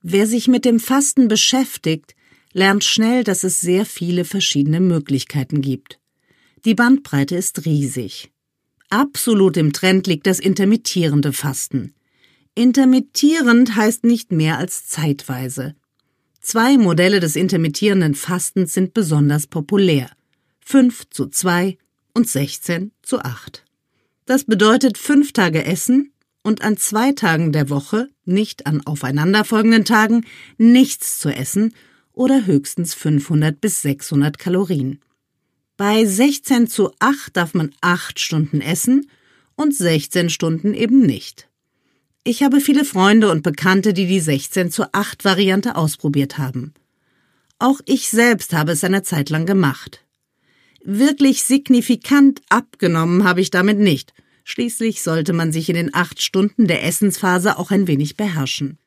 Wer sich mit dem Fasten beschäftigt, lernt schnell, dass es sehr viele verschiedene Möglichkeiten gibt. Die Bandbreite ist riesig. Absolut im Trend liegt das intermittierende Fasten. Intermittierend heißt nicht mehr als zeitweise. 2 Modelle des intermittierenden Fastens sind besonders populär: 5:2 und 16:8. Das bedeutet 5 Tage essen und an 2 Tagen der Woche, nicht an aufeinanderfolgenden Tagen, nichts zu essen oder höchstens 500 bis 600 Kalorien. Bei 16:8 darf man 8 Stunden essen und 16 Stunden eben nicht. Ich habe viele Freunde und Bekannte, die 16:8-Variante ausprobiert haben. Auch ich selbst habe es eine Zeit lang gemacht. Wirklich signifikant abgenommen habe ich damit nicht. Schließlich sollte man sich in den 8 Stunden der Essensphase auch ein wenig beherrschen.